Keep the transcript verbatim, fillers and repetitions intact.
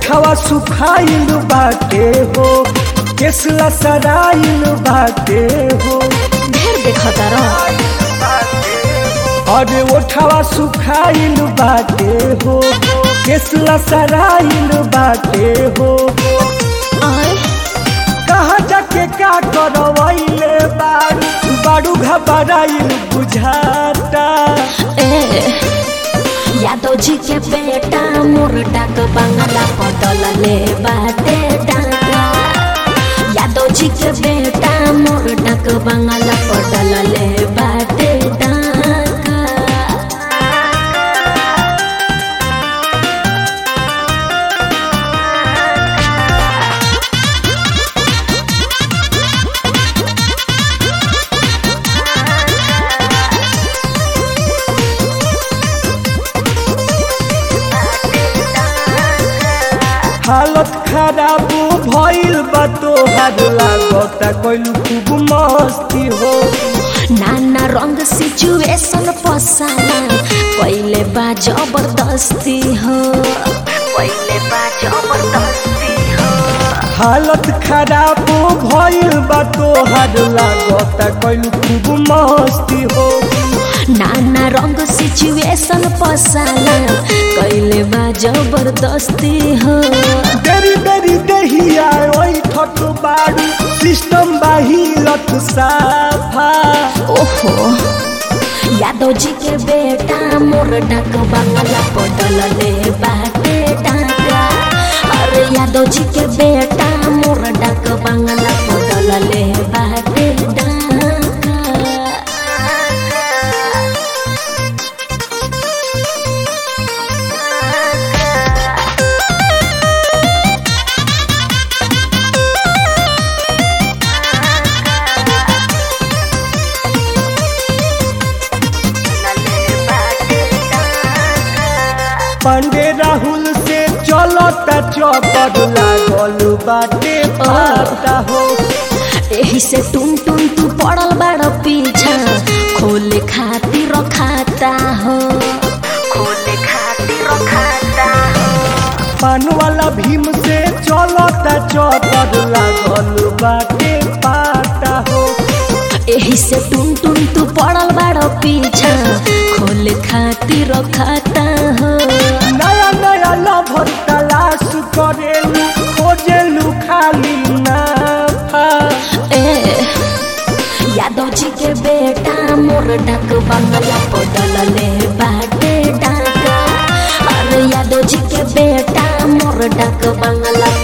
ओठवा सुखाइल बाटे हो, केसला सराइल बाटे हो। ढेर देखता रह। अरे ओठवा सुखाइल बाटे हो, केसला सराइल बाटे हो। कहाँ जाके का करवैले बारू, बारू घबराइल बुझाता। यादव जी के बेटा मोर डाक बंगला पटल ले बाटे डाका। यादव जी के बेटा मोर डाक बंगला पटल ले बाटे डाका। हालत खराब भइल बा तोहार, लागता कइलू खूब मस्ती हो। नाना रंग सिचुएशन पसाला पहले बा जबरदस्ती हो, पहले बा जबरदस्ती हो। हालत खराब भइल बा तोहार, लागता कइलू खूब मस्ती हो। नाना रंग सिचुएशन पसाला कैले बा जबरदस्ती हो। देरी देरी दहिया ओइ ठट बारू, सिस्टम बाहिलत साफा। ओहो यादव जी के बेटा मोर डाक बंगला पटल ले बाटे डाका। अरे यादव जी के बेटा मोर डाक बंगला पटल ले बाटे डाका। पांडे राहुल से चलता चौपड़, लागल बाटे पाता हो। एही से टुन टुन तू पड़ल बड़ पीछा, खोले खातिर खाता हो, खोले खातिर खाता हो। पान वाला भीम से चलता चौपड़, लागल बाटे पाता हो। एही से टुन टुन तू पड़ल बड़ पीछा, खोले खातिर खाता हो। नया नया लभर तलाश करेलू, खोजेलू खाली नाफा। ए यादव जी के बेटा मोर डाक बंगला पटल ले बाटे डाका। अरे यादव जी के बेटा मोर डाक बंगला